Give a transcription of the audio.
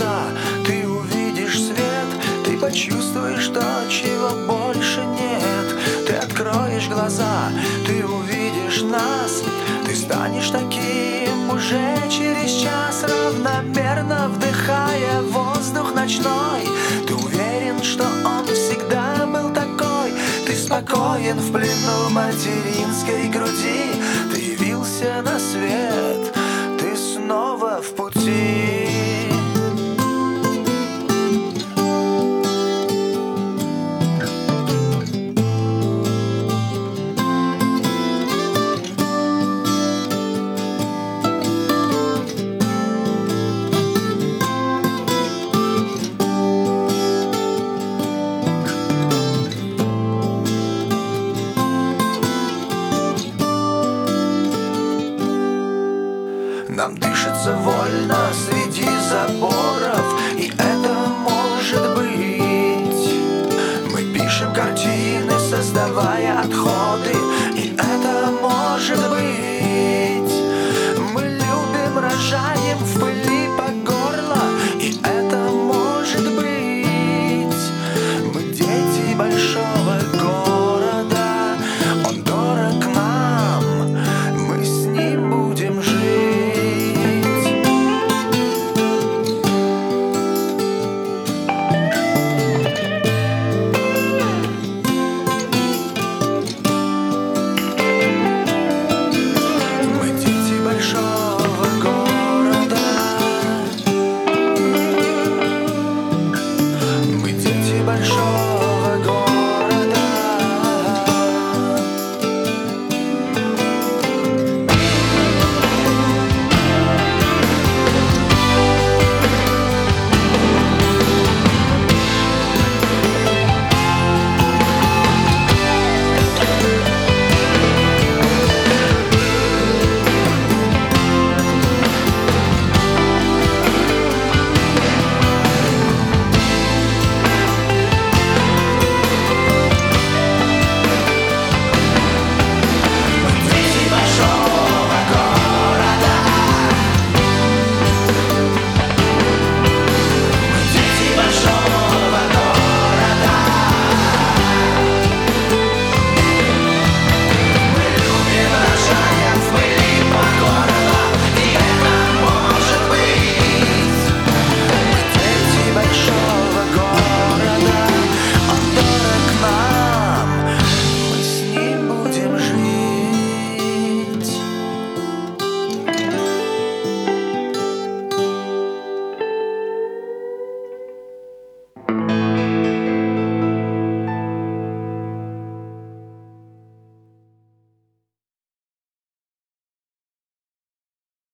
глаза, ты увидишь свет, ты почувствуешь то, чего больше нет. Ты откроешь глаза, ты увидишь нас, ты станешь таким уже через час, равномерно вдыхая воздух ночной. Ты уверен, что он всегда был такой. Ты спокоен в плену материнской груди. Ты явился на свет, ты снова в пути. Нам дышится вольно среди заборов, и это может быть. Мы пишем картины, создавая отходы, и это может быть. Мы любим, рожаем в пыли по горло, и это может быть. Мы дети большого города, он дорог нам, мы с ним будем жить.